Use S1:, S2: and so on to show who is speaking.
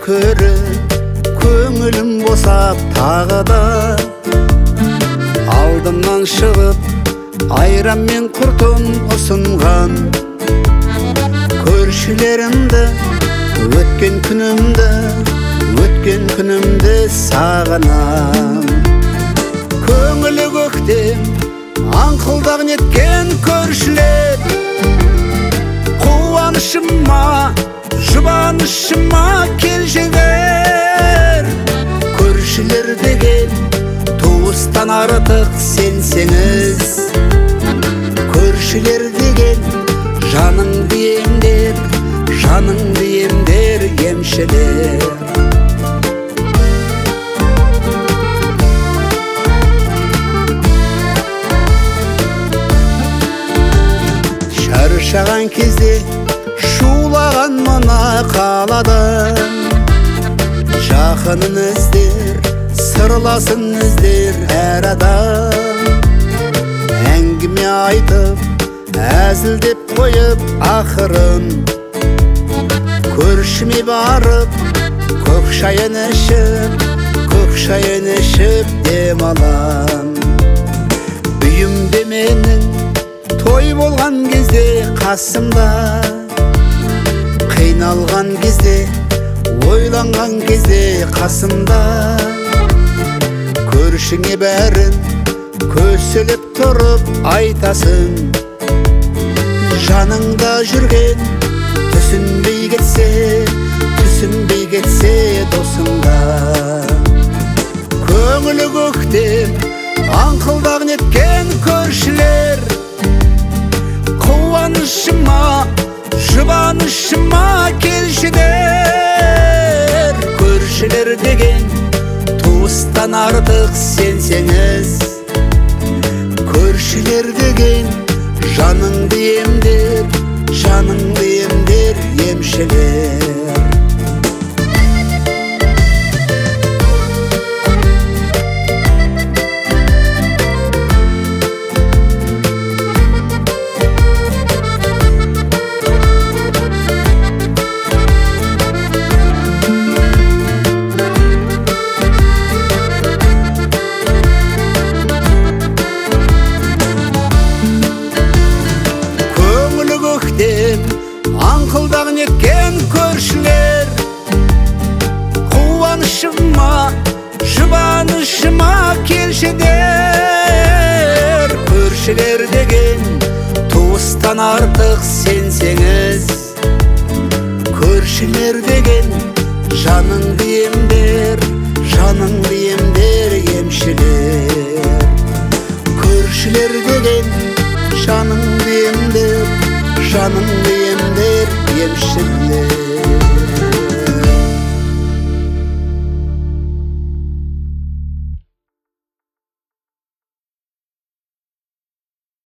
S1: көріп көңілім босап тағы да алдымнан шығып айран мен құртын ұсынған көршілерімді өткен күнімді сағынам. Көңілі көктем аңқылдақ неткен көршілер, қуанышыма жұбанышыма келшілер. Көршілер деген туыстан артық сенсеңіз, көршілер деген жаныңды емдер емшілер. Шаршаған кезде шулаған мына қаладан жақынын іздер, сырласын іздер әр адам. Әңгіме айтып әзілдеп қойып ақырын көршіме барып көк шайын ішіп демалам. Үйімде менің той болған кезде қасымда, қиналған кезде ойланған кезде қасымда. Көршіңе бәрін көсіліп тұрып айтасың, жаныңда жүрген түсінбей кетсе досыңда. Көңілі көктем аңқылдақ неткен көршілер, қуанышыма жұбанышыма келшілер. Көршілер деген туыстан артық сенсеңіз, көршілер деген жаныңды емдер емшілер. Аңқылдақ неткен көршілер, қуанышыма жұбанышыма келшідер. Көршілер деген туыстан артық сенсеңіз, көршілер деген жаныңды емдер емшілер. Көршілер деген жаныңды емдер емшілер.